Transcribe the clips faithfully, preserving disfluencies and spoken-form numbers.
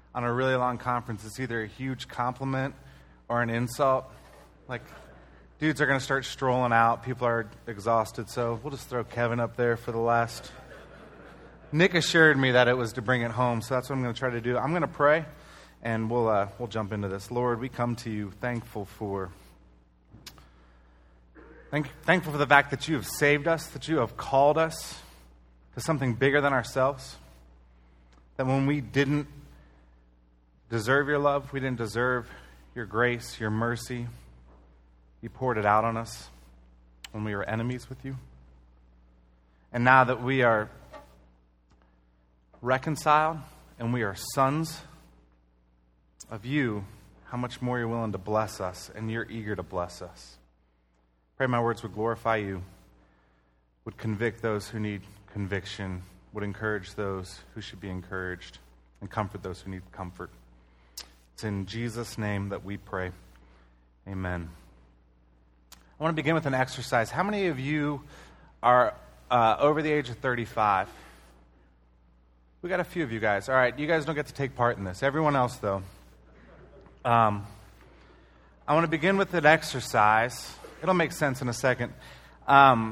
on a really long conference, it's either a huge compliment or an insult. Like, dudes are going to start strolling out. People are exhausted, so we'll just throw Kevin up there for the last. Nick assured me that it was to bring it home, so that's what I'm going to try to do. I'm going to pray, and we'll uh, we'll jump into this. Lord, we come to you thankful for thank, thankful for the fact that you have saved us, that you have called us to something bigger than ourselves. That when we didn't deserve your love, we didn't deserve your grace, your mercy, you poured it out on us when we were enemies with you. And now that we are reconciled and we are sons of you, how much more you're willing to bless us, and you're eager to bless us. Pray my words would glorify you, would convict those who need conviction, would encourage those who should be encouraged, and comfort those who need comfort. It's in Jesus' name that we pray. Amen. I want to begin with an exercise. How many of you are uh, over the age of thirty-five? We got a few of you guys. All right, you guys don't get to take part in this. Everyone else, though. Um, I want to begin with an exercise. It'll make sense in a second. Um,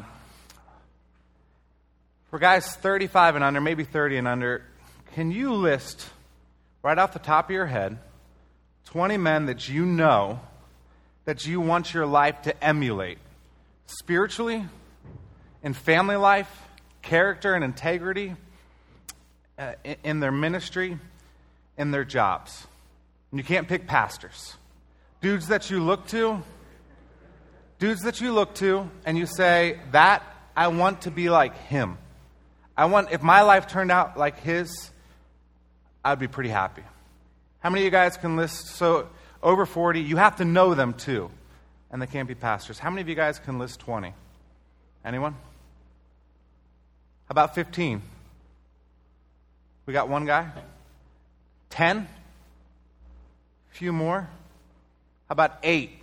for guys thirty-five and under, maybe thirty and under, can you list, right off the top of your head, twenty men that you know that you want your life to emulate? Spiritually, in family life, character and integrity, uh, in, in their ministry, in their jobs. And you can't pick pastors. Dudes that you look to, dudes that you look to, and you say, that, I want to be like him. I want, if my life turned out like his, I'd be pretty happy. How many of you guys can list, so over forty, you have to know them too, and they can't be pastors. How many of you guys can list twenty? Anyone? How about fifteen? We got one guy? ten? A few more? How about eight?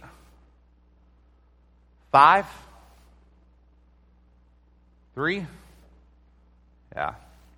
Five? Three? Yeah.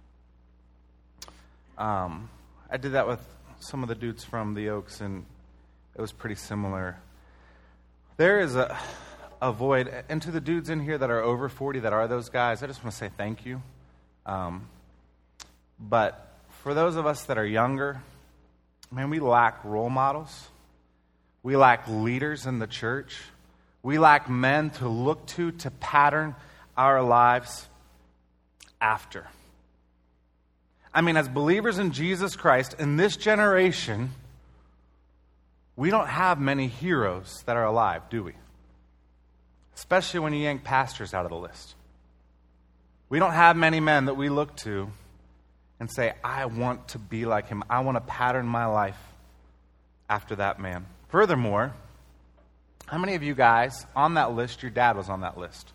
Um, I did that with some of the dudes from the Oaks, and it was pretty similar. There is a, a void. And to the dudes in here that are over forty, that are those guys, I just want to say thank you. Um, but for those of us that are younger, man, we lack role models. We lack leaders in the church. We lack men to look to, to pattern our lives after. I mean, as believers in Jesus Christ, in this generation, we don't have many heroes that are alive, do we? Especially when you yank pastors out of the list. We don't have many men that we look to and say, I want to be like him. I want to pattern my life after that man. Furthermore, how many of you guys on that list, your dad was on that list?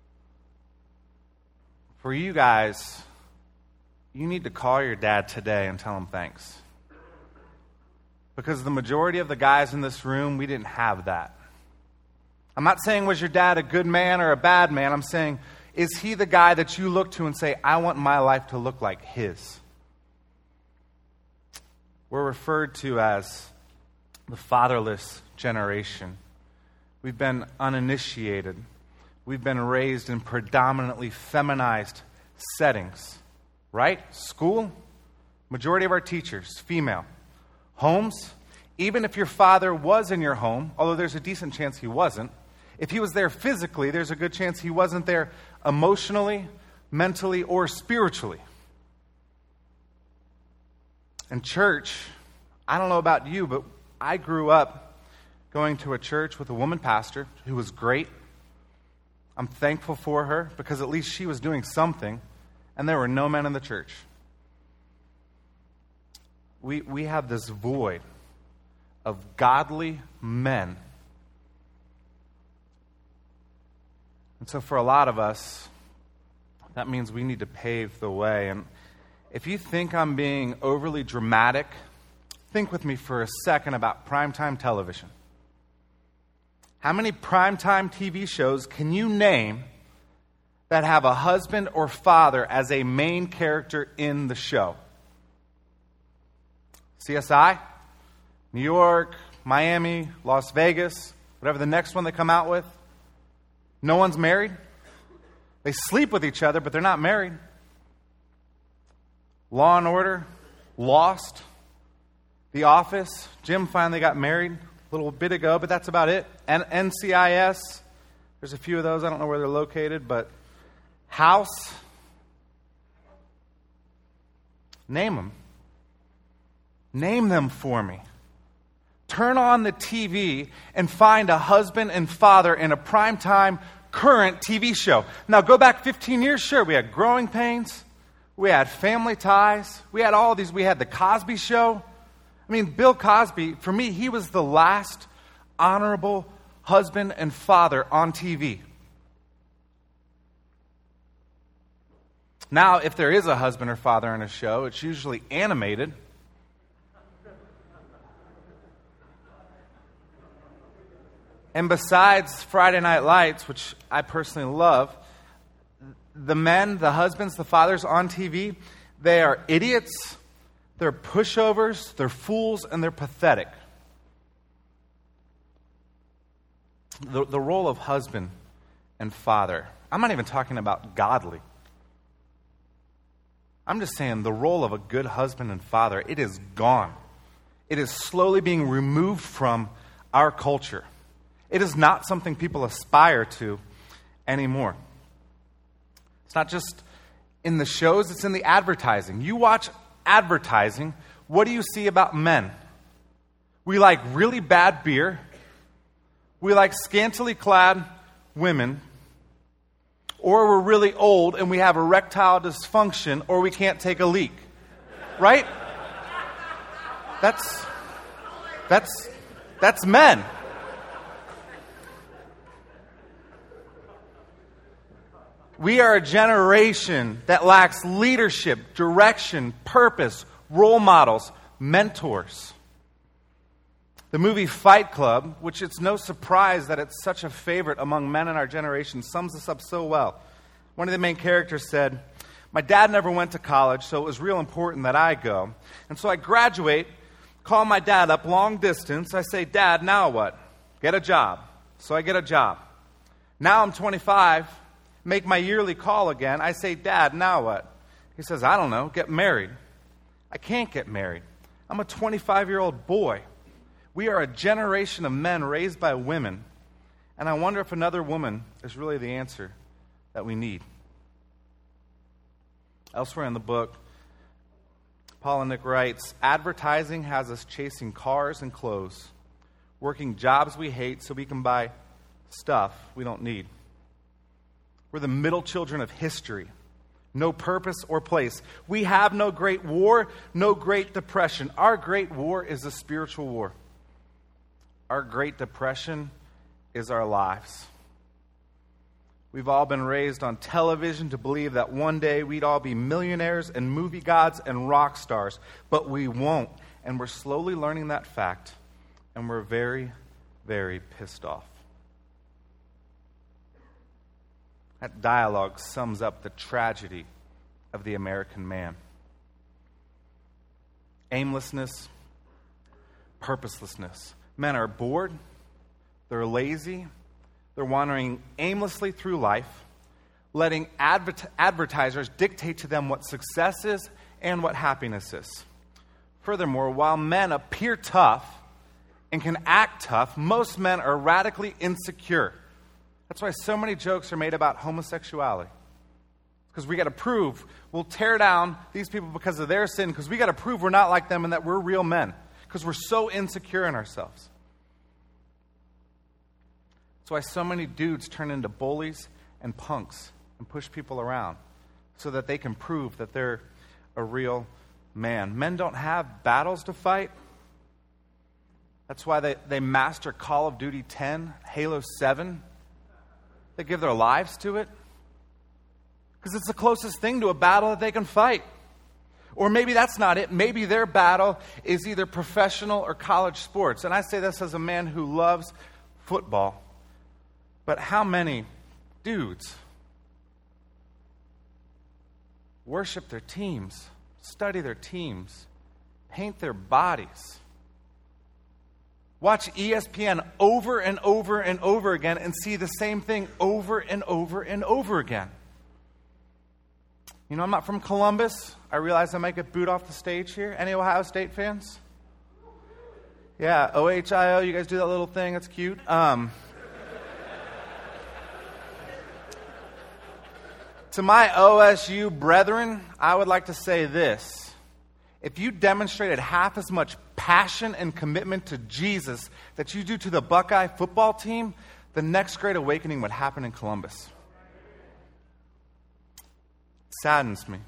For you guys, you need to call your dad today and tell him thanks. Because the majority of the guys in this room, we didn't have that. I'm not saying, was your dad a good man or a bad man? I'm saying, is he the guy that you look to and say, I want my life to look like his? We're referred to as the fatherless generation. We've been uninitiated. We've been raised in predominantly feminized settings. Right? School, majority of our teachers, female. Homes, even if your father was in your home, although there's a decent chance he wasn't, if he was there physically, there's a good chance he wasn't there emotionally, mentally, or spiritually. And church, I don't know about you, but I grew up going to a church with a woman pastor who was great. I'm thankful for her because at least she was doing something. And there were no men in the church. We we have this void of godly men. And so for a lot of us, that means we need to pave the way. And if you think I'm being overly dramatic, think with me for a second about primetime television. How many primetime T V shows can you name that have a husband or father as a main character in the show? C S I, New York, Miami, Las Vegas, whatever the next one they come out with. No one's married. They sleep with each other, but they're not married. Law and Order, Lost, The Office. Jim finally got married a little bit ago, but that's about it. And N C I S, there's a few of those. I don't know where they're located, but House. Name them. Name them for me. Turn on the T V and find a husband and father in a primetime current T V show. Now, go back fifteen years, sure, we had Growing Pains, we had Family Ties, we had all these, we had The Cosby Show. I mean, Bill Cosby, for me, he was the last honorable husband and father on T V. Now, if there is a husband or father in a show, it's usually animated. And besides Friday Night Lights, which I personally love, the men, the husbands, the fathers on T V, they are idiots, they're pushovers, they're fools, and they're pathetic. The, the role of husband and father, I'm not even talking about godly. I'm just saying the role of a good husband and father, it is gone. It is slowly being removed from our culture. It is not something people aspire to anymore. It's not just in the shows, it's in the advertising. You watch advertising, what do you see about men? We like really bad beer. We like scantily clad women. Or we're really old and we have erectile dysfunction, or we can't take a leak. Right? That's, that's, that's men. We are a generation that lacks leadership, direction, purpose, role models, mentors. The movie Fight Club, which it's no surprise that it's such a favorite among men in our generation, sums this up so well. One of the main characters said, "My dad never went to college, so it was real important that I go. And so I graduate, call my dad up long distance. I say, 'Dad, now what?' 'Get a job.' So I get a job. Now I'm twenty-five. Make my yearly call again. I say, 'Dad, now what?' He says, 'I don't know, get married.' I can't get married. I'm a twenty-five-year-old boy. We are a generation of men raised by women, and I wonder if another woman is really the answer that we need." Elsewhere in the book, Paul and Nick writes, "Advertising has us chasing cars and clothes, working jobs we hate so we can buy stuff we don't need. We're the middle children of history. No purpose or place. We have no great war, no great depression. Our great war is a spiritual war. Our great depression is our lives. We've all been raised on television to believe that one day we'd all be millionaires and movie gods and rock stars, but we won't. And we're slowly learning that fact, and we're very, very pissed off." That dialogue sums up the tragedy of the American man. Aimlessness, purposelessness. Men are bored, they're lazy, they're wandering aimlessly through life, letting adver- advertisers dictate to them what success is and what happiness is. Furthermore, while men appear tough and can act tough, most men are radically insecure. That's why so many jokes are made about homosexuality. Because we got to prove, we'll tear down these people because of their sin, because we got to prove we're not like them and that we're real men. Because we're so insecure in ourselves. That's why so many dudes turn into bullies and punks and push people around so that they can prove that they're a real man. Men don't have battles to fight. That's why they, they master Call of Duty ten, Halo seven. They give their lives to it. Because it's the closest thing to a battle that they can fight. Or maybe that's not it. Maybe their battle is either professional or college sports. And I say this as a man who loves football. But how many dudes worship their teams, study their teams, paint their bodies. Watch E S P N over and over and over again and see the same thing over and over and over again. You know, I'm not from Columbus. I realize I might get booed off the stage here. Any Ohio State fans? Yeah, O H I O, you guys do that little thing. It's cute. Um, to my O S U brethren, I would like to say this. If you demonstrated half as much passion and commitment to Jesus that you do to the Buckeye football team, the next great awakening would happen in Columbus. It saddens me.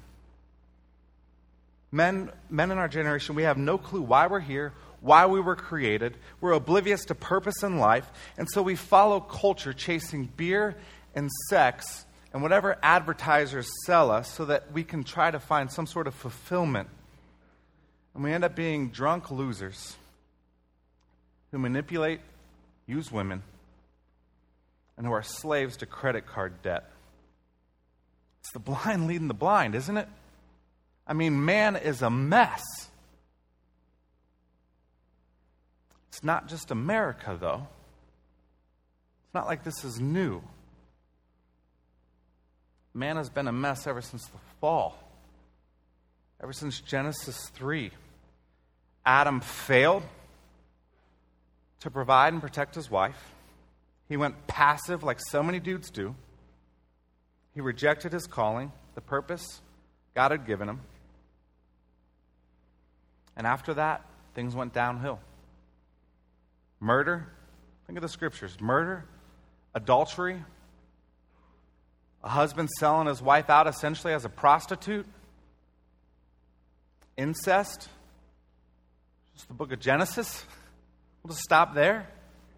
Men, men in our generation, we have no clue why we're here, why we were created. We're oblivious to purpose in life, and so we follow culture, chasing beer and sex and whatever advertisers sell us so that we can try to find some sort of fulfillment. And we end up being drunk losers who manipulate, use women, and who are slaves to credit card debt. It's the blind leading the blind, isn't it? I mean, man is a mess. It's not just America, though. It's not like this is new. Man has been a mess ever since the fall. Ever since Genesis three. Adam failed to provide and protect his wife. He went passive like so many dudes do. He rejected his calling, the purpose God had given him. And after that, things went downhill. Murder, think of the scriptures. Murder, adultery, a husband selling his wife out essentially as a prostitute, incest, just the book of Genesis. We'll just stop there.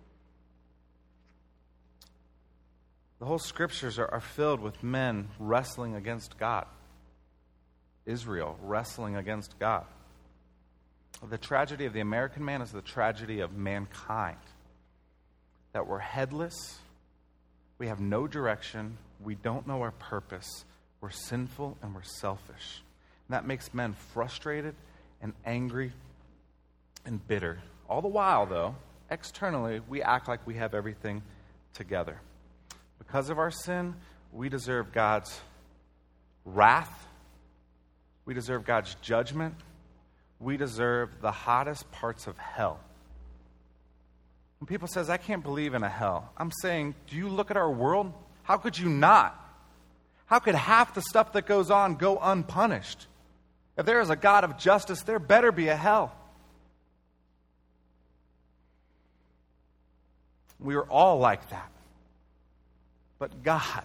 The whole scriptures are, are filled with men wrestling against God. Israel wrestling against God. The tragedy of the American man is the tragedy of mankind. That we're headless, we have no direction, we don't know our purpose, we're sinful and we're selfish. And that makes men frustrated and angry and bitter. All the while, though, externally, we act like we have everything together. Because of our sin, we deserve God's wrath. We deserve God's judgment. We deserve the hottest parts of hell. When people says, I can't believe in a hell, I'm saying, do you look at our world? How could you not? How could half the stuff that goes on go unpunished? If there is a God of justice, there better be a hell. We are all like that. But God,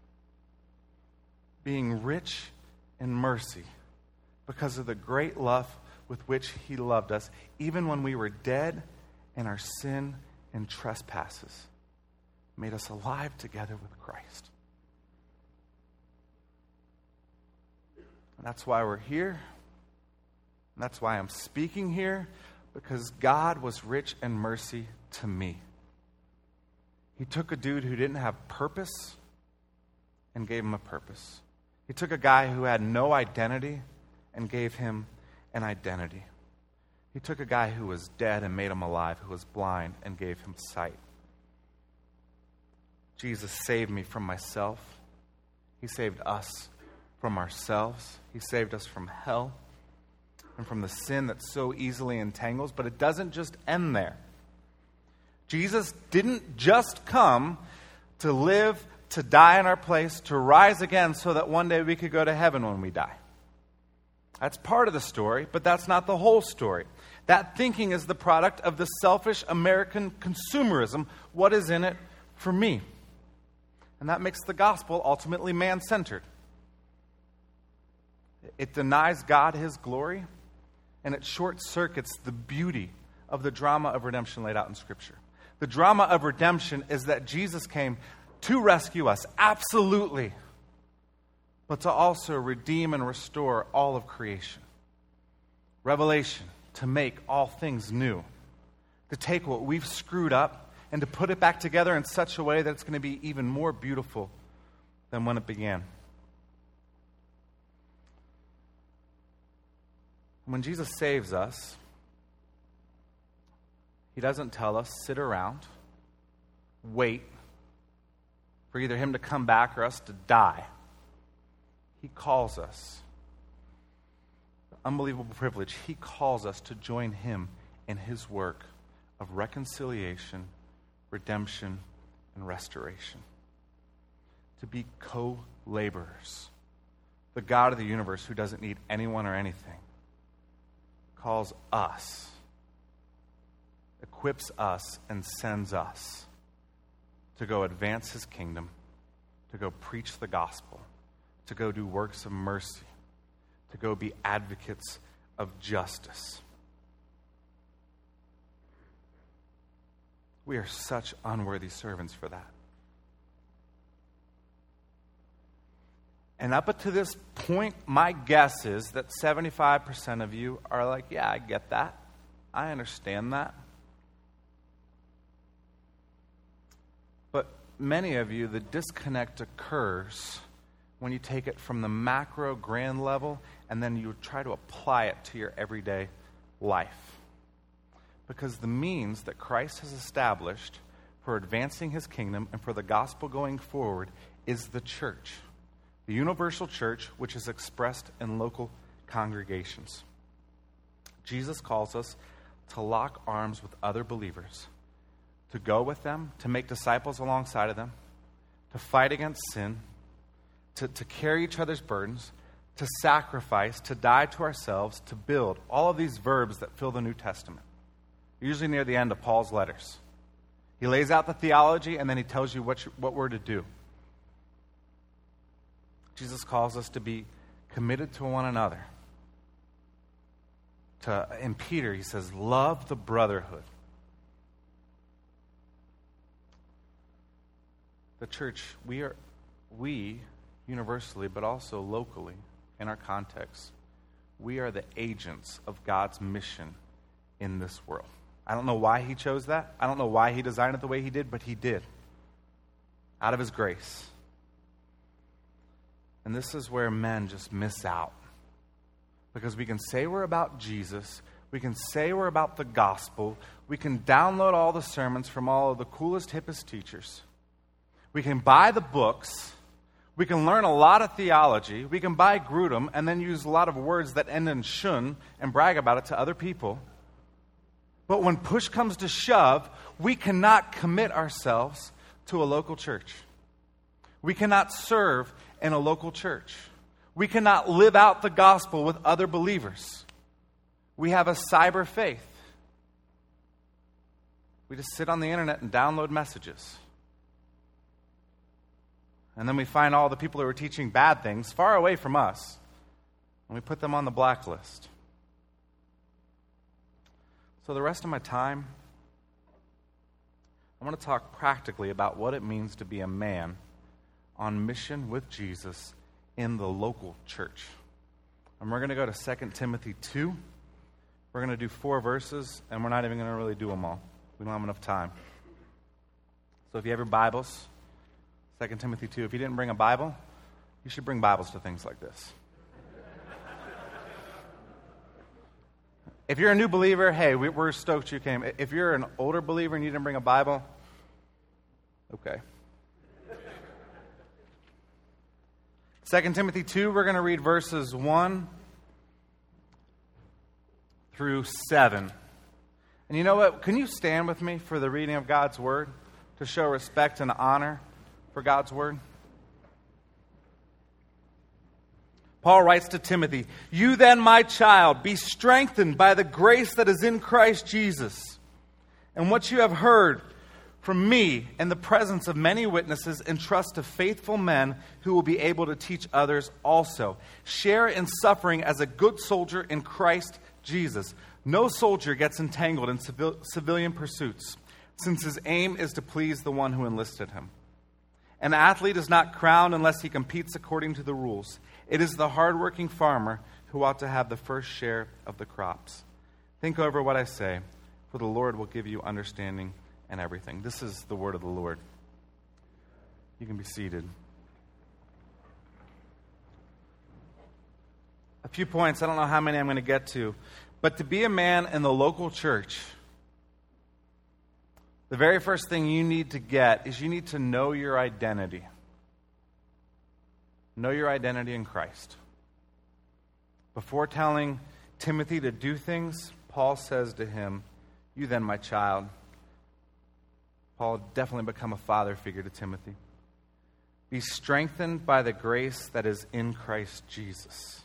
being rich in mercy, because of the great love with which He loved us, even when we were dead in our sin and trespasses, made us alive together with Christ. And that's why we're here. And that's why I'm speaking here, because God was rich in mercy to me. He took a dude who didn't have purpose and gave him a purpose. He took a guy who had no identity and gave him an identity. He took a guy who was dead and made him alive, who was blind and gave him sight. Jesus saved me from myself. He saved us from ourselves. He saved us from hell and from the sin that so easily entangles. But it doesn't just end there. Jesus didn't just come to live, to die in our place, to rise again so that one day we could go to heaven when we die. That's part of the story, but that's not the whole story. That thinking is the product of the selfish American consumerism. What is in it for me? And that makes the gospel ultimately man-centered. It denies God His glory, and it short-circuits the beauty of the drama of redemption laid out in Scripture. The drama of redemption is that Jesus came to rescue us, absolutely, but to also redeem and restore all of creation. Revelation, to make all things new. To take what we've screwed up and to put it back together in such a way that it's going to be even more beautiful than when it began. When Jesus saves us, he doesn't tell us, sit around, wait for either him to come back or us to die. He calls us. Unbelievable privilege. He calls us to join him in his work of reconciliation, redemption, and restoration. To be co-laborers. The God of the universe, who doesn't need anyone or anything, calls us, equips us, and sends us to go advance his kingdom, to go preach the gospel, to go do works of mercy, to go be advocates of justice. We are such unworthy servants for that. And up to this point, my guess is that seventy-five percent of you are like, yeah, I get that. I understand that. But many of you, the disconnect occurs when you take it from the macro grand level and then you try to apply it to your everyday life. Because the means that Christ has established for advancing his kingdom and for the gospel going forward is the church. The universal church, which is expressed in local congregations. Jesus calls us to lock arms with other believers, to go with them, to make disciples alongside of them, to fight against sin, to, to carry each other's burdens, to sacrifice, to die to ourselves, to build. All of these verbs that fill the New Testament. Usually near the end of Paul's letters. He lays out the theology and then he tells you what, you, what we're to do. Jesus calls us to be committed to one another. To, in Peter, he says, love the brotherhood. The church, we are, we universally, but also locally, in our context, we are the agents of God's mission in this world. I don't know why he chose that. I don't know why he designed it the way he did, but he did. Out of his grace. And this is where men just miss out. Because we can say we're about Jesus. We can say we're about the gospel. We can download all the sermons from all of the coolest, hippest teachers. We can buy the books. We can learn a lot of theology. We can buy Grudem and then use a lot of words that end in shun and brag about it to other people. But when push comes to shove, we cannot commit ourselves to a local church. We cannot serve in a local church. We cannot live out the gospel with other believers. We have a cyber faith. We just sit on the internet and download messages. And then we find all the people who are teaching bad things far away from us, and we put them on the blacklist. So the rest of my time, I want to talk practically about what it means to be a man on mission with Jesus in the local church. And we're going to go to Second Timothy two. We're going to do four verses, and we're not even going to really do them all. We don't have enough time. So if you have your Bibles, Second Timothy two. If you didn't bring a Bible, you should bring Bibles to things like this. If you're a new believer, hey, we're stoked you came. If you're an older believer and you didn't bring a Bible, okay. Second Timothy two, we're going to read verses one through seven. And you know what? Can you stand with me for the reading of God's Word to show respect and honor for God's Word? Paul writes to Timothy, "You then, my child, be strengthened by the grace that is in Christ Jesus. And what you have heard from me in the presence of many witnesses, entrust to faithful men who will be able to teach others also. Share in suffering as a good soldier in Christ Jesus. No soldier gets entangled in civil, civilian pursuits, since his aim is to please the one who enlisted him. An athlete is not crowned unless he competes according to the rules. It is the hardworking farmer who ought to have the first share of the crops. Think over what I say, for the Lord will give you understanding and everything." This is the word of the Lord. You can be seated. a few points. I don't know how many I'm going to get to. But to be a man in the local church, the very first thing you need to get is you need to know your identity. Know your identity in Christ. Before telling Timothy to do things, Paul says to him, "You then, my child." Paul definitely become a father figure to Timothy. "Be strengthened by the grace that is in Christ Jesus."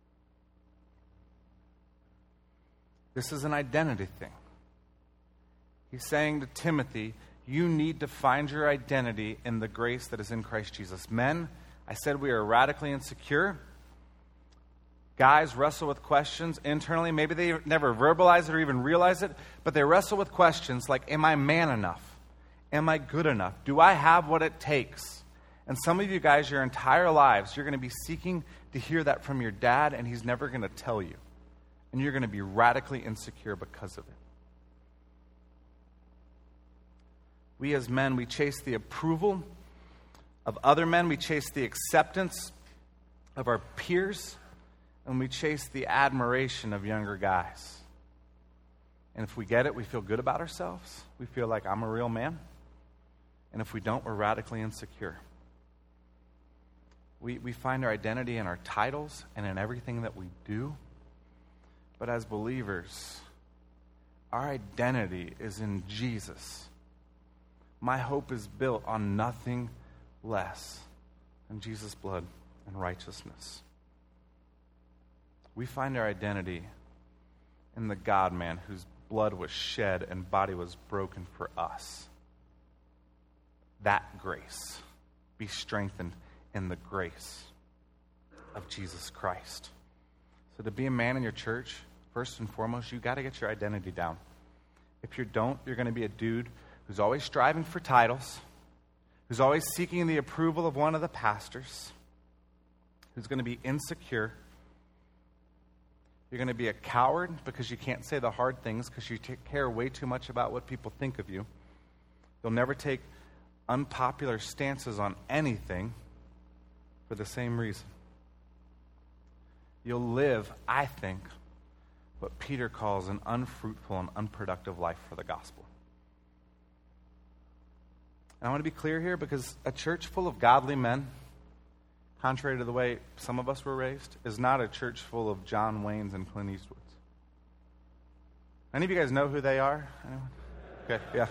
This is an identity thing. He's saying to Timothy, you need to find your identity in the grace that is in Christ Jesus. Men, I said we are radically insecure. Guys wrestle with questions internally. Maybe they never verbalize it or even realize it, but they wrestle with questions like, am I man enough? Am I good enough? Do I have what it takes? And some of you guys, your entire lives, you're going to be seeking to hear that from your dad, and he's never going to tell you. And you're going to be radically insecure because of it. We as men, we chase the approval of other men. We chase the acceptance of our peers. And we chase the admiration of younger guys. And if we get it, we feel good about ourselves. We feel like I'm a real man. And if we don't, we're radically insecure. We, we find our identity in our titles and in everything that we do. But as believers, our identity is in Jesus. My hope is built on nothing less than Jesus' blood and righteousness. We find our identity in the God-man whose blood was shed and body was broken for us. That grace. Be strengthened in the grace of Jesus Christ. So to be a man in your church, first and foremost, you got to get your identity down. If you don't, you're going to be a dude who's always striving for titles, who's always seeking the approval of one of the pastors, who's going to be insecure. You're going to be a coward because you can't say the hard things because you t- care way too much about what people think of you. You'll never take unpopular stances on anything for the same reason. You'll live, I think, what Peter calls an unfruitful and unproductive life for the gospel. And I want to be clear here because a church full of godly men, contrary to the way some of us were raised, is not a church full of John Waynes and Clint Eastwoods. Any of you guys know who they are? Anyone? Okay, yeah.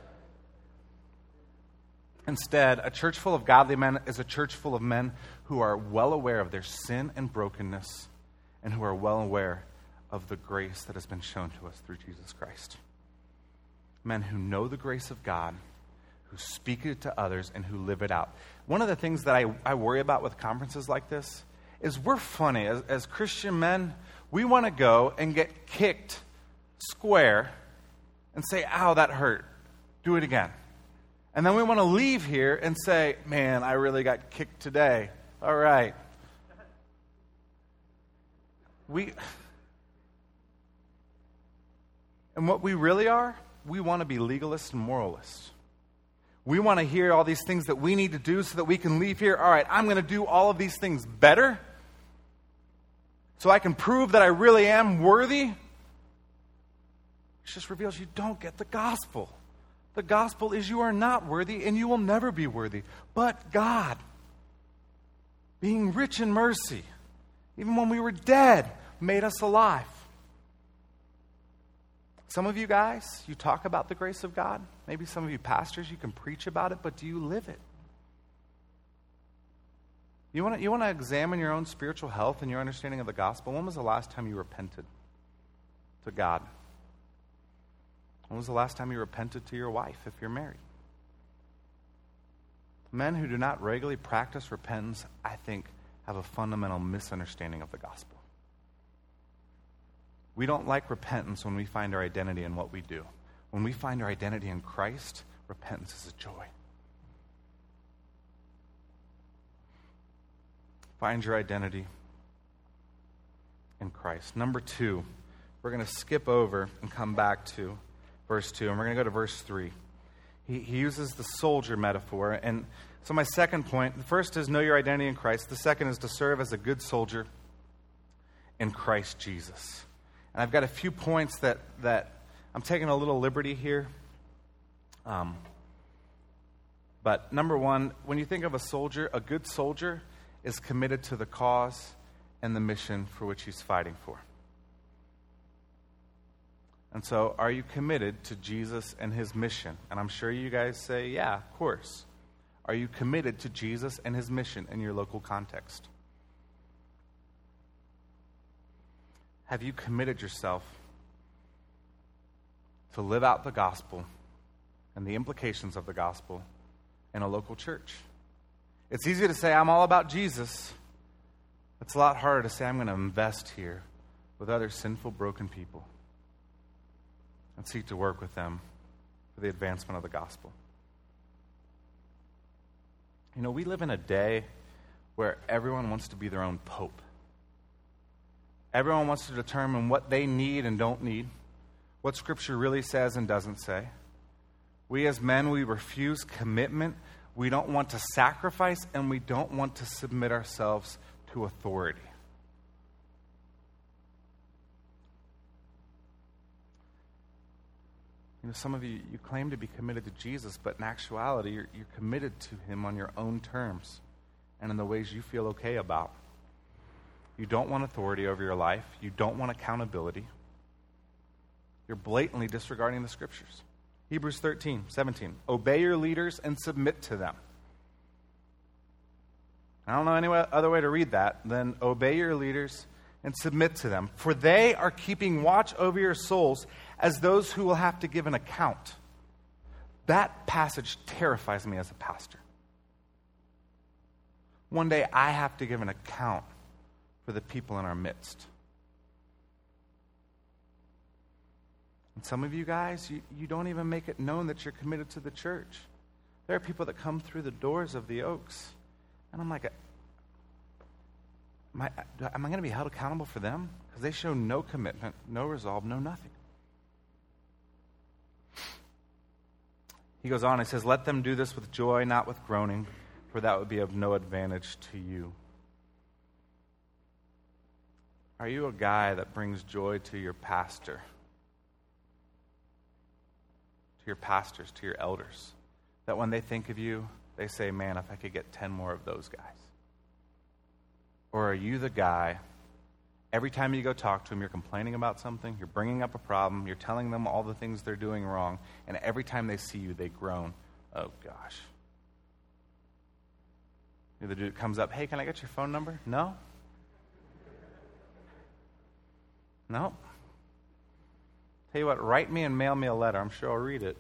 Instead, a church full of godly men is a church full of men who are well aware of their sin and brokenness and who are well aware of the grace that has been shown to us through Jesus Christ. Men who know the grace of God, who speak it to others, and who live it out. One of the things that I, I worry about with conferences like this is we're funny. As, as Christian men, we want to go and get kicked square and say, ow, that hurt. Do it again. And then we want to leave here and say, man, I really got kicked today. All right. We, and what we really are, we want to be legalists and moralists. We want to hear all these things that we need to do so that we can leave here. All right, I'm going to do all of these things better so I can prove that I really am worthy. It just reveals you don't get the gospel. The gospel is you are not worthy and you will never be worthy. But God, being rich in mercy, even when we were dead, made us alive. Some of you guys, you talk about the grace of God. Maybe some of you pastors, you can preach about it, but do you live it? You want to you want to examine your own spiritual health and your understanding of the gospel? When was the last time you repented to God? When was the last time you repented to your wife if you're married? Men who do not regularly practice repentance, I think, have a fundamental misunderstanding of the gospel. We don't like repentance when we find our identity in what we do. When we find our identity in Christ, repentance is a joy. Find your identity in Christ. Number two, we're going to skip over and come back to verse two, and we're going to go to verse three. He, he uses the soldier metaphor. And so my second point, the first is know your identity in Christ. The second is to serve as a good soldier. in Christ Jesus. And I've got a few points that, that I'm taking a little liberty here. Um, but number one, when you think of a soldier, a good soldier is committed to the cause and the mission for which he's fighting for. And so, are you committed to Jesus and his mission? And I'm sure you guys say, yeah, of course. Are you committed to Jesus and his mission in your local context? Have you committed yourself to live out the gospel and the implications of the gospel in a local church? It's easy to say, I'm all about Jesus. It's a lot harder to say, I'm going to invest here with other sinful, broken people and seek to work with them for the advancement of the gospel. You know, we live in a day where everyone wants to be their own pope. Everyone wants to determine what they need and don't need, what Scripture really says and doesn't say. We as men, we refuse commitment. We don't want to sacrifice, and we don't want to submit ourselves to authority. You know, some of you, you claim to be committed to Jesus, but in actuality, you're, you're committed to him on your own terms and in the ways you feel okay about. You don't want authority over your life. You don't want accountability. You're blatantly disregarding the Scriptures. Hebrews thirteen, seventeen. Obey your leaders and submit to them. I don't know any other way to read that than obey your leaders and submit to them. For they are keeping watch over your souls as those who will have to give an account. That passage terrifies me as a pastor. One day I have to give an account for the people in our midst. And some of you guys, you, you don't even make it known that you're committed to the church. There are people that come through the doors of the Oaks, and I'm like, am I, am I going to be held accountable for them? Because they show no commitment, no resolve, no nothing. He goes on, he says, let them do this with joy, not with groaning, for that would be of no advantage to you. Are you a guy that brings joy to your pastor? To your pastors, to your elders? That when they think of you, they say, man, if I could get ten more of those guys. Or are you the guy, every time you go talk to them, you're complaining about something, you're bringing up a problem, you're telling them all the things they're doing wrong, and every time they see you, they groan, oh gosh. The dude comes up, hey, can I get your phone number? No? No. Tell you what, write me and mail me a letter. I'm sure I'll read it.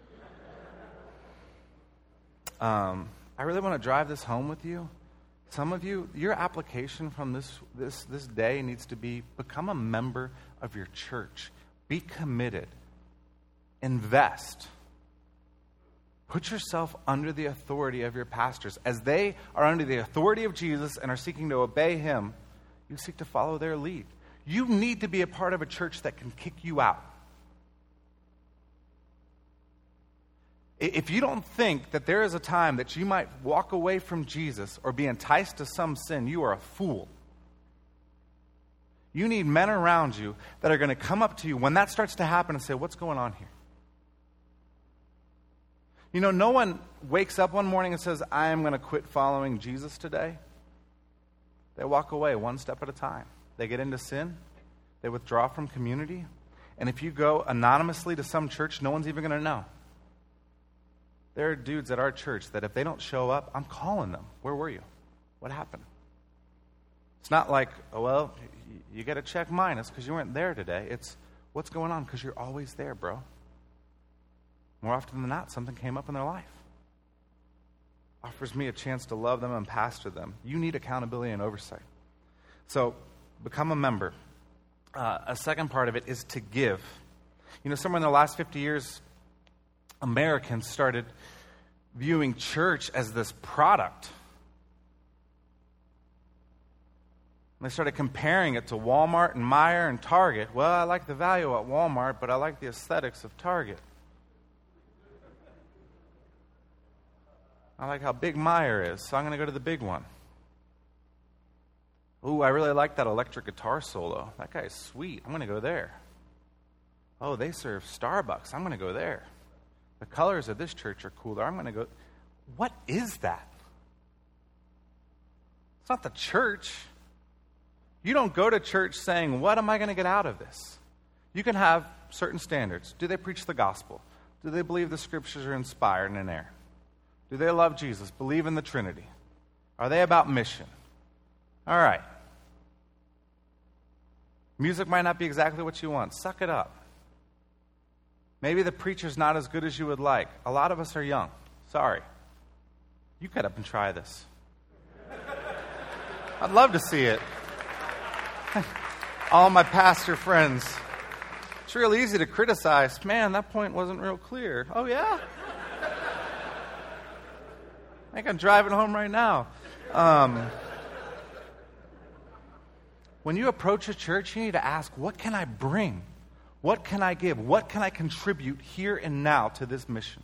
Um, I really want to drive this home with you. Some of you, your application from this, this, this day needs to be become a member of your church. Be committed. Invest. Put yourself under the authority of your pastors. As they are under the authority of Jesus and are seeking to obey him, you seek to follow their lead. You need to be a part of a church that can kick you out. If you don't think that there is a time that you might walk away from Jesus or be enticed to some sin, you are a fool. You need men around you that are going to come up to you when that starts to happen and say, what's going on here? You know, no one wakes up one morning and says, I am going to quit following Jesus today. They walk away one step at a time. They get into sin. They withdraw from community. And if you go anonymously to some church, no one's even going to know. There are dudes at our church that if they don't show up, I'm calling them. Where were you? What happened? It's not like, oh, well, you get a check minus because you weren't there today. It's, what's going on? Because you're always there, bro. More often than not, something came up in their life. Offers me a chance to love them and pastor them. You need accountability and oversight. So, become a member. Uh, a second part of it is to give. You know, somewhere in the last fifty years, Americans started viewing church as this product. And they started comparing it to Walmart and Meijer and Target. Well, I like the value at Walmart, but I like the aesthetics of Target. I like how big Meijer is, so I'm going to go to the big one. Ooh, I really like that electric guitar solo. That guy's sweet. I'm going to go there. Oh, they serve Starbucks. I'm going to go there. The colors of this church are cooler. I'm going to go. What is that? It's not the church. You don't go to church saying, what am I going to get out of this? You can have certain standards. Do they preach the gospel? Do they believe the scriptures are inspired and inerrant? Do they love Jesus? Believe in the Trinity? Are they about mission? All right. Music might not be exactly what you want. Suck it up. Maybe the preacher's not as good as you would like. A lot of us are young. Sorry. You get up and try this. I'd love to see it. All my pastor friends. It's real easy to criticize. Man, that point wasn't real clear. Oh, yeah? I think I'm driving home right now. Um, when you approach a church, you need to ask, what can I bring? What can I give? What can I contribute here and now to this mission?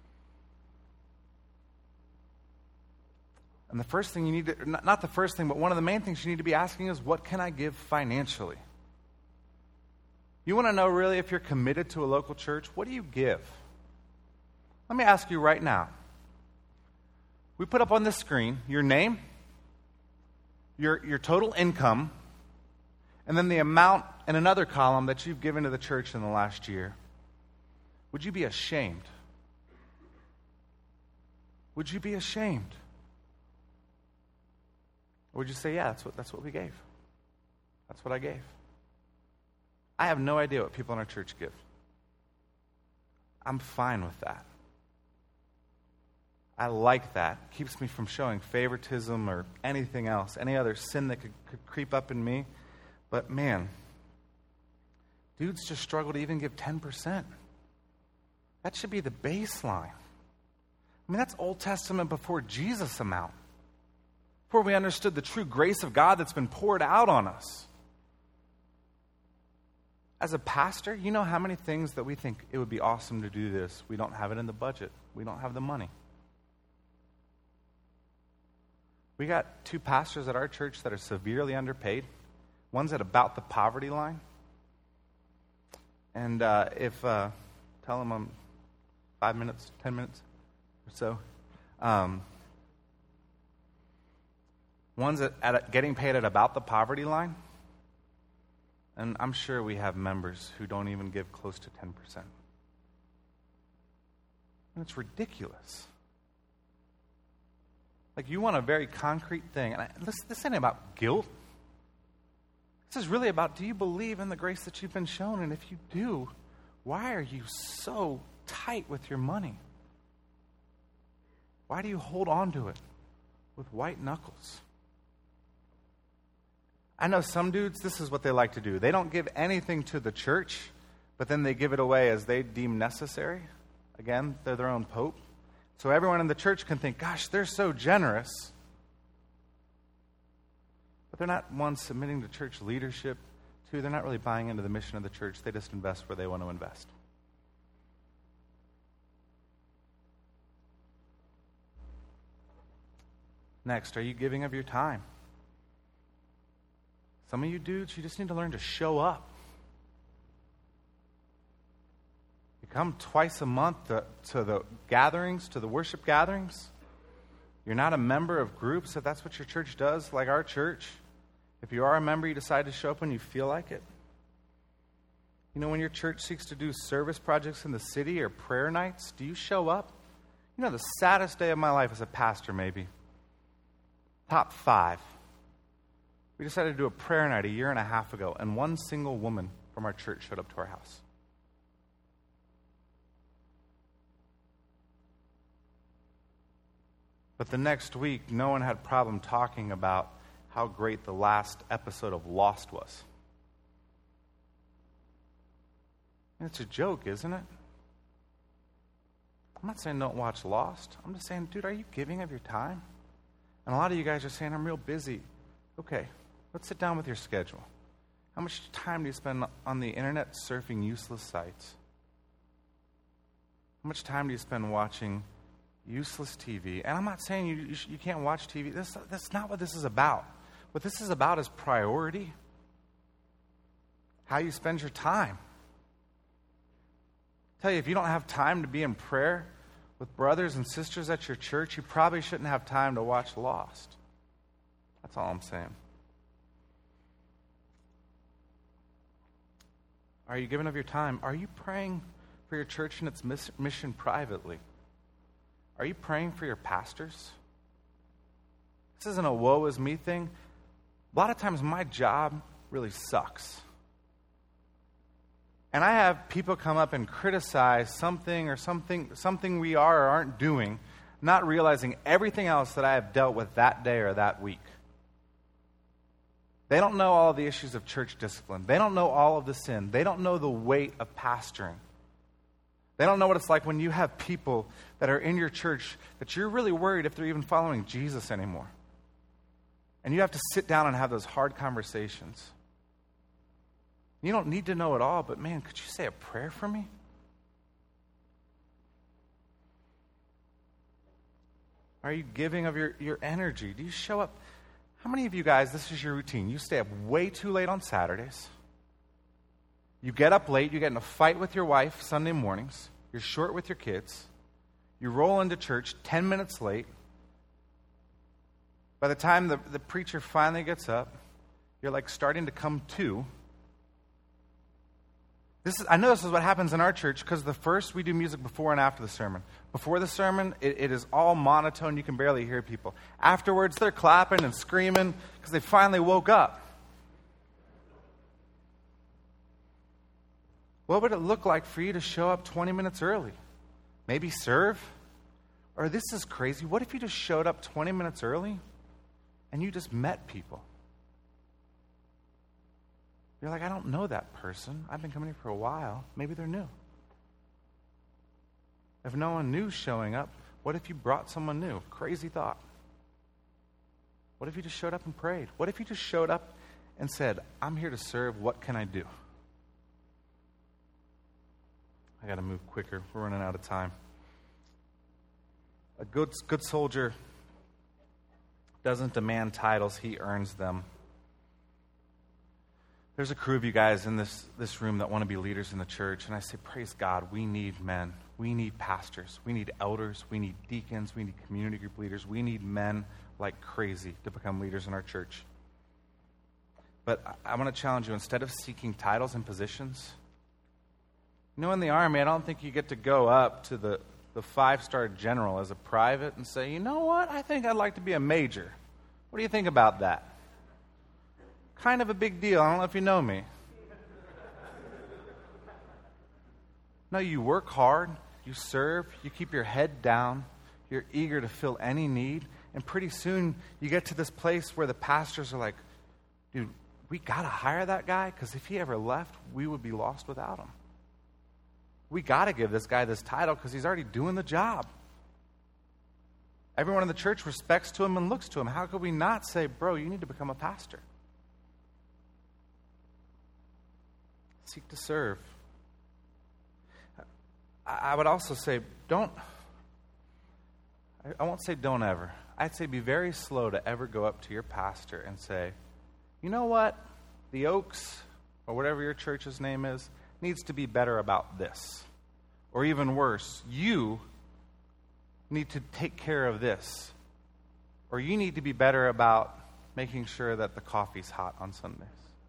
And the first thing you need to, not the first thing, but one of the main things you need to be asking is, what can I give financially? You want to know really if you're committed to a local church? What do you give? Let me ask you right now. We put up on the screen your name, your, your total income, and then the amount in another column that you've given to the church in the last year. Would you be ashamed? Would you be ashamed? Or would you say, yeah, that's what, that's what we gave. That's what I gave. I have no idea what people in our church give. I'm fine with that. I like that. It keeps me from showing favoritism or anything else, any other sin that could, could creep up in me. But man, dudes just struggle to even give ten percent. That should be the baseline. I mean, that's Old Testament before Jesus amount. Before we understood the true grace of God that's been poured out on us. As a pastor, you know how many things that we think it would be awesome to do this, we don't have it in the budget. We don't have the money. We got two pastors at our church that are severely underpaid. One's at about the poverty line. And uh, if, uh, tell them I'm five minutes, ten minutes or so. Um, one's at, at getting paid at about the poverty line. And I'm sure we have members who don't even give close to ten percent. And it's ridiculous. Like, you want a very concrete thing. And I, this, this ain't about guilt. This is really about, do you believe in the grace that you've been shown? And if you do, why are you so tight with your money? Why do you hold on to it with white knuckles? I know some dudes, this is what they like to do. They don't give anything to the church, but then they give it away as they deem necessary. Again, they're their own pope. So everyone in the church can think, gosh, they're so generous. But they're not, one, submitting to church leadership. Two, they're not really buying into the mission of the church. They just invest where they want to invest. Next, are you giving of your time? Some of you dudes, you just need to learn to show up. You come twice a month to, to the gatherings, to the worship gatherings. You're not a member of groups, if that's what your church does, like our church. If you are a member, you decide to show up when you feel like it. You know, when your church seeks to do service projects in the city or prayer nights, do you show up? You know, the saddest day of my life as a pastor, maybe. Top five. We decided to do a prayer night a year and a half ago, and one single woman from our church showed up to our house. But the next week, no one had a problem talking about how great the last episode of Lost was. And it's a joke, isn't it? I'm not saying don't watch Lost. I'm just saying, dude, are you giving of your time? And a lot of you guys are saying, I'm real busy. Okay, let's sit down with your schedule. How much time do you spend on the internet surfing useless sites? How much time do you spend watching useless T V? And I'm not saying you you, sh- you can't watch T V. This, that's not what this is about. what this is about is priority. How you spend your time. I tell you, if you don't have time to be in prayer with brothers and sisters at your church, you probably shouldn't have time to watch Lost. That's all I'm saying. Are you giving of your time? Are you praying for your church and its mission privately? Are you praying for your pastors? This isn't a woe is me thing. A lot of times my job really sucks. And I have people come up and criticize something or something something we are or aren't doing, not realizing everything else that I have dealt with that day or that week. They don't know all of the issues of church discipline. They don't know all of the sin. They don't know the weight of pastoring. They don't know what it's like when you have people that are in your church that you're really worried if they're even following Jesus anymore. And you have to sit down and have those hard conversations. You don't need to know it all, but man, could you say a prayer for me? Are you giving of your, your energy? Do you show up? How many of you guys, this is your routine, you stay up way too late on Saturdays. You get up late, you get in a fight with your wife Sunday mornings, you're short with your kids, you roll into church ten minutes late. By the time the, the preacher finally gets up, you're like starting to come to. This is, I know this is what happens in our church because the first we do music before and after the sermon. Before the sermon, it, it is all monotone. You can barely hear people. Afterwards, they're clapping and screaming because they finally woke up. What would it look like for you to show up twenty minutes early? Maybe serve? Or this is crazy. What if you just showed up twenty minutes early and you just met people? You're like, I don't know that person. I've been coming here for a while. Maybe they're new. If no one new showing up, what if you brought someone new? Crazy thought. What if you just showed up and prayed? What if you just showed up and said, I'm here to serve. What can I do? I got to move quicker. We're running out of time. A good, good soldier doesn't demand titles. He earns them. There's a crew of you guys in this, this room that want to be leaders in the church, and I say, praise God, we need men. We need pastors. We need elders. We need deacons. We need community group leaders. We need men like crazy to become leaders in our church. But I, I want to challenge you, instead of seeking titles and positions, you know, in the Army, I don't think you get to go up to the, the five-star general as a private and say, you know what, I think I'd like to be a major. What do you think about that? Kind of a big deal. I don't know if you know me. No, you work hard, you serve, you keep your head down, you're eager to fill any need, and pretty soon you get to this place where the pastors are like, dude, we got to hire that guy because if he ever left, we would be lost without him. We got to give this guy this title because he's already doing the job. Everyone in the church respects to him and looks to him. How could we not say, bro, you need to become a pastor? Seek to serve. I would also say, don't, I won't say don't ever. I'd say be very slow to ever go up to your pastor and say, you know what, the Oaks, or whatever your church's name is, needs to be better about this. Or even worse, you need to take care of this. Or you need to be better about making sure that the coffee's hot on Sundays.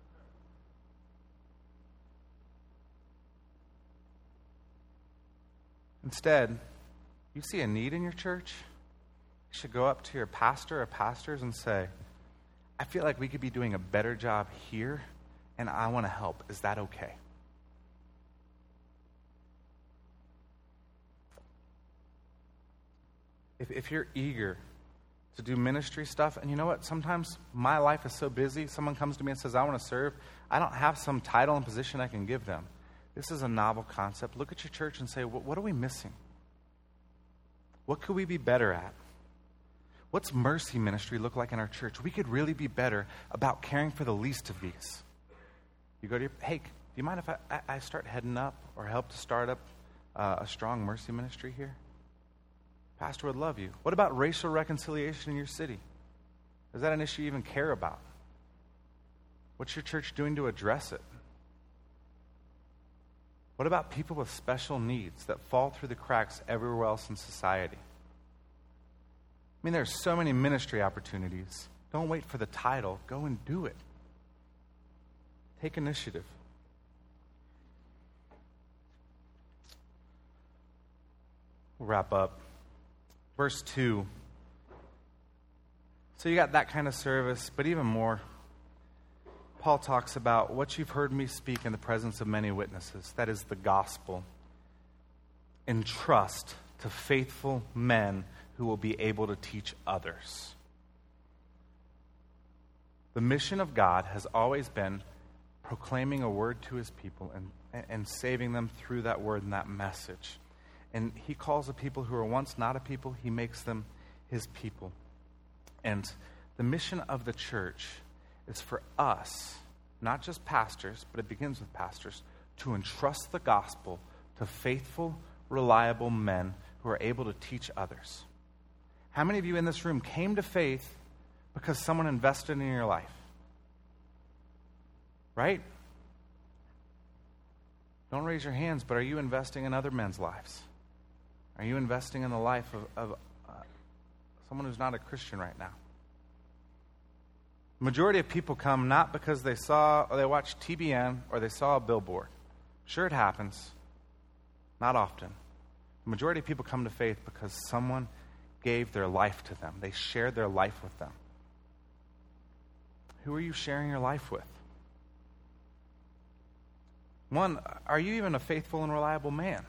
Instead, you see a need in your church, you should go up to your pastor or pastors and say, I feel like we could be doing a better job here, and I want to help. Is that okay? If, if you're eager to do ministry stuff, and you know what? Sometimes my life is so busy, someone comes to me and says, I want to serve. I don't have some title and position I can give them. This is a novel concept. Look at your church and say, what, what are we missing? What could we be better at? What's mercy ministry look like in our church? We could really be better about caring for the least of these. You go to your, hey, do you mind if I, I, I start heading up or help to start up uh, a strong mercy ministry here? Pastor would love you. What about racial reconciliation in your city? Is that an issue you even care about? What's your church doing to address it? What about people with special needs that fall through the cracks everywhere else in society? I mean, there's so many ministry opportunities. Don't wait for the title. Go and do it. Take initiative. We'll wrap up. Verse two. So you got that kind of service, but even more, Paul talks about what you've heard me speak in the presence of many witnesses. That is the gospel. Entrust to faithful men who will be able to teach others. The mission of God has always been proclaiming a word to his people and, and saving them through that word and that message. And he calls the people who were once not a people, he makes them his people. And the mission of the church is for us, not just pastors, but it begins with pastors, to entrust the gospel to faithful, reliable men who are able to teach others. How many of you in this room came to faith because someone invested in your life? Right? Don't raise your hands, but are you investing in other men's lives? Are you investing in the life of, of uh, someone who's not a Christian right now? The majority of people come not because they saw or they watched T B N or they saw a billboard. Sure, it happens. Not often. The majority of people come to faith because someone gave their life to them. They shared their life with them. Who are you sharing your life with? One, are you even a faithful and reliable man?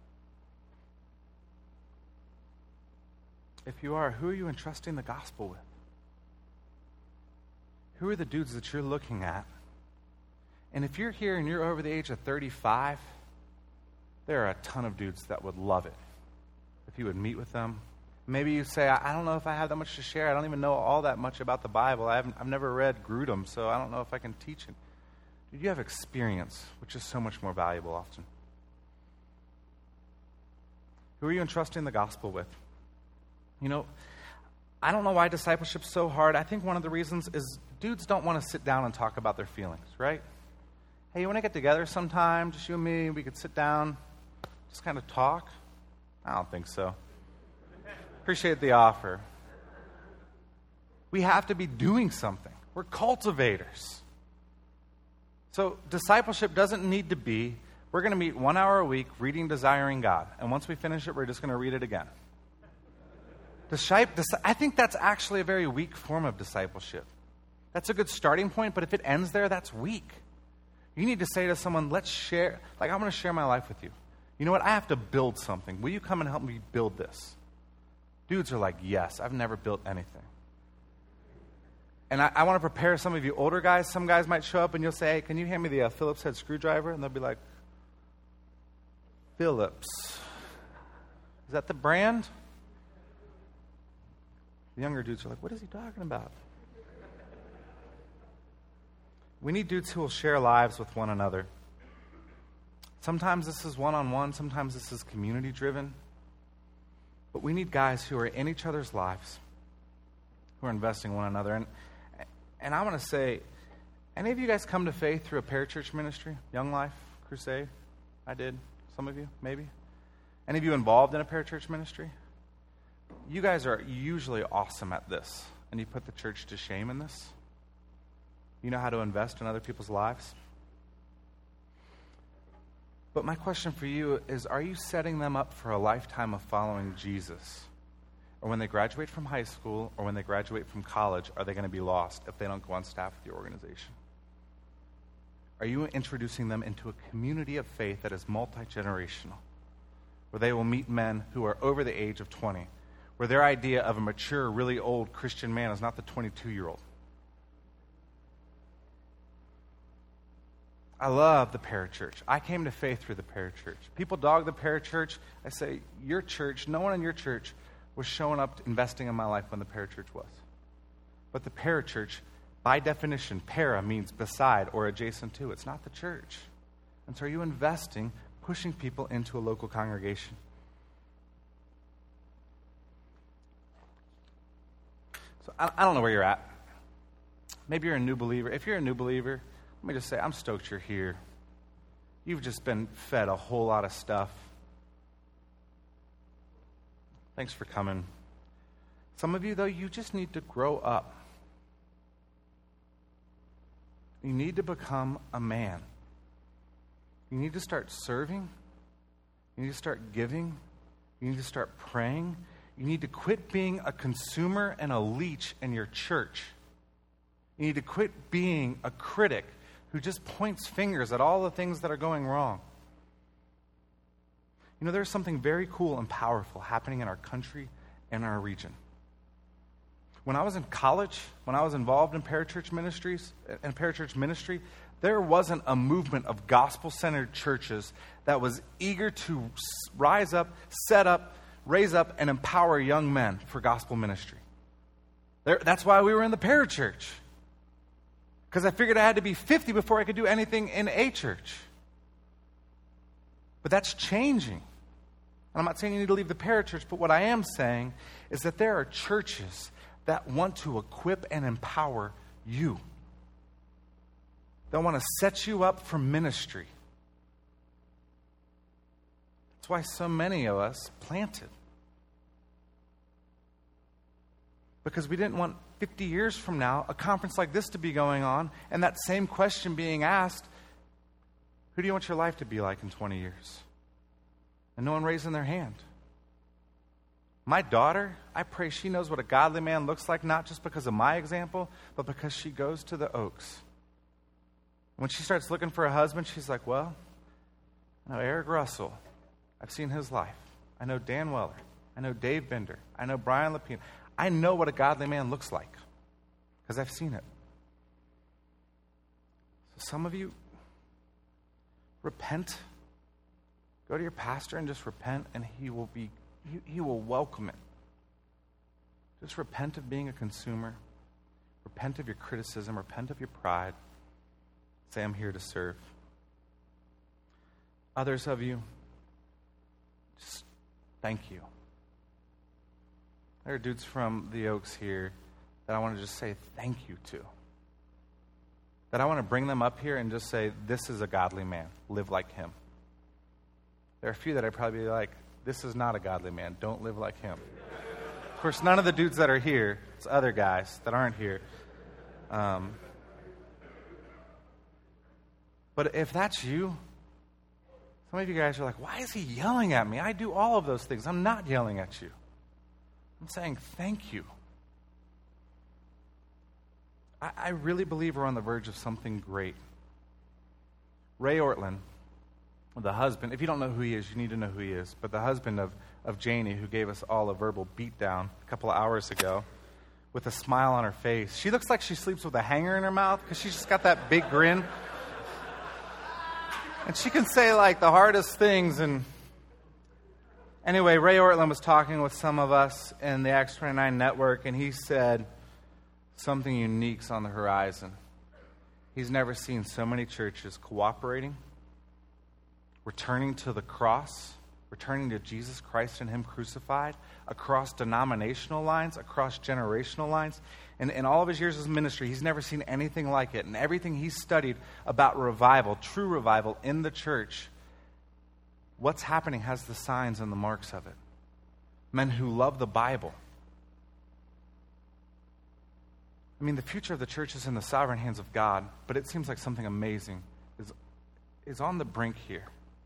If you are, who are you entrusting the gospel with? Who are the dudes that you're looking at? And if you're here and you're over the age of thirty-five, there are a ton of dudes that would love it if you would meet with them. Maybe you say, I don't know if I have that much to share. I don't even know all that much about the Bible. I haven't, I've never read Grudem, so I don't know if I can teach it. Dude, you have experience, which is so much more valuable often. Who are you entrusting the gospel with? You know, I don't know why discipleship's so hard. I think one of the reasons is dudes don't want to sit down and talk about their feelings, right? Hey, you want to get together sometime, just you and me, we could sit down, just kind of talk? I don't think so. Appreciate the offer. We have to be doing something. We're cultivators. So discipleship doesn't need to be, we're going to meet one hour a week reading Desiring God. And once we finish it, we're just going to read it again. I think that's actually a very weak form of discipleship. That's a good starting point, but if it ends there, that's weak. You need to say to someone, let's share, like, I want to share my life with you. You know what? I have to build something. Will you come and help me build this? Dudes are like, yes, I've never built anything. And I, I want to prepare some of you older guys. Some guys might show up and you'll say, hey, can you hand me the uh, Phillips head screwdriver? And they'll be like, Phillips. Is that the brand? The younger dudes are like, what is he talking about? We need dudes who will share lives with one another. Sometimes this is one-on-one. Sometimes this is community-driven. But we need guys who are in each other's lives, who are investing in one another. And and I want to say, any of you guys come to faith through a parachurch ministry? Young Life Crusade? I did. Some of you, maybe. Any of you involved in a parachurch ministry? You guys are usually awesome at this, and you put the church to shame in this. You know how to invest in other people's lives. But my question for you is, are you setting them up for a lifetime of following Jesus? Or when they graduate from high school or when they graduate from college, are they going to be lost if they don't go on staff with your organization? Are you introducing them into a community of faith that is multi-generational, where they will meet men who are over the age of twenty, where their idea of a mature, really old Christian man is not the twenty-two-year-old? I love the parachurch. I came to faith through the parachurch. People dog the parachurch. I say, your church, no one in your church was showing up investing in my life when the parachurch was. But the parachurch, by definition, para means beside or adjacent to. It's not the church. And so are you investing, pushing people into a local congregation? So I, I don't know where you're at. Maybe you're a new believer. If you're a new believer, let me just say, I'm stoked you're here. You've just been fed a whole lot of stuff. Thanks for coming. Some of you, though, you just need to grow up. You need to become a man. You need to start serving. You need to start giving. You need to start praying. You need to quit being a consumer and a leech in your church. You need to quit being a critic who just points fingers at all the things that are going wrong. You know, there's something very cool and powerful happening in our country and our region. When I was in college, when I was involved in parachurch ministries, in parachurch ministry, there wasn't a movement of gospel-centered churches that was eager to rise up, set up, raise up, and empower young men for gospel ministry. There, that's why we were in the parachurch. Because I figured I had to be fifty before I could do anything in a church. But that's changing. And I'm not saying you need to leave the parachurch, but what I am saying is that there are churches that want to equip and empower you. They want to set you up for ministry. That's why so many of us planted. Because we didn't want fifty years from now a conference like this to be going on and that same question being asked, who do you want your life to be like in twenty years? And no one raising their hand. My daughter, I pray she knows what a godly man looks like, not just because of my example, but because she goes to the Oaks. When she starts looking for a husband, she's like, well, I know Eric Russell. I've seen his life. I know Dan Weller. I know Dave Bender. I know Brian Lapine. I know what a godly man looks like because I've seen it. So some of you, repent. Go to your pastor and just repent, and he will be he, he will welcome it. Just repent of being a consumer. Repent of your criticism. Repent of your pride. Say, I'm here to serve. Others of you, just thank you. There are dudes from the Oaks here that I want to just say thank you to. That I want to bring them up here and just say, this is a godly man. Live like him. There are a few that I'd probably be like, this is not a godly man. Don't live like him. Of course, none of the dudes that are here, it's other guys that aren't here. Um, but if that's you, some of you guys are like, why is he yelling at me? I do all of those things. I'm not yelling at you. I'm saying thank you. I, I really believe we're on the verge of something great. Ray Ortlund, the husband, if you don't know who he is, you need to know who he is, but the husband of, of Janie, who gave us all a verbal beatdown a couple of hours ago, with a smile on her face. She looks like she sleeps with a hanger in her mouth because she's just got that big grin. And she can say, like, the hardest things. And anyway, Ray Ortlund was talking with some of us in the Acts twenty-nine network, and he said something unique's on the horizon. He's never seen so many churches cooperating, returning to the cross, returning to Jesus Christ and him crucified, across denominational lines, across generational lines. And in all of his years of ministry, he's never seen anything like it. And everything he's studied about revival, true revival in the church, what's happening has the signs and the marks of it. Men who love the Bible. I mean, the future of the church is in the sovereign hands of God, but it seems like something amazing is, is on the brink here.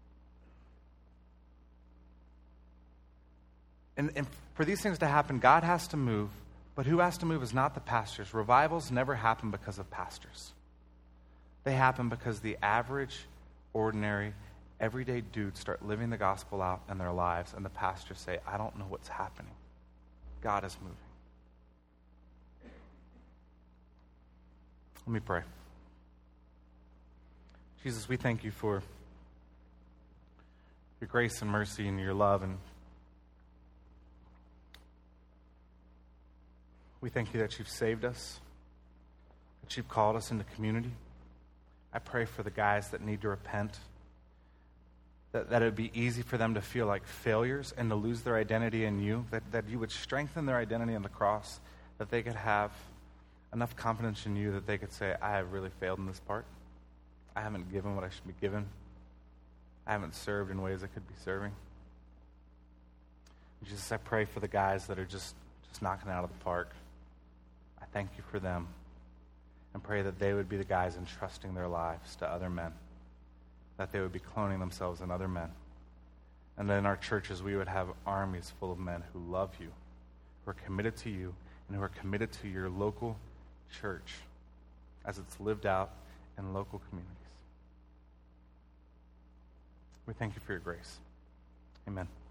And, and for these things to happen, God has to move, but who has to move is not the pastors. Revivals never happen because of pastors. They happen because the average, ordinary, everyday dudes start living the gospel out in their lives, and the pastors say, I don't know what's happening. God is moving. Let me pray. Jesus, we thank you for your grace and mercy and your love, and we thank you that you've saved us, that you've called us into community. I pray for the guys that need to repent, that, that it would be easy for them to feel like failures and to lose their identity in you, that, that you would strengthen their identity on the cross, that they could have enough confidence in you that they could say, I have really failed in this part. I haven't given what I should be given. I haven't served in ways I could be serving. Jesus, I pray for the guys that are just, just knocking it out of the park. I thank you for them and pray that they would be the guys entrusting their lives to other men, that they would be cloning themselves in other men. And that in our churches we would have armies full of men who love you, who are committed to you, and who are committed to your local church as it's lived out in local communities. We thank you for your grace. Amen.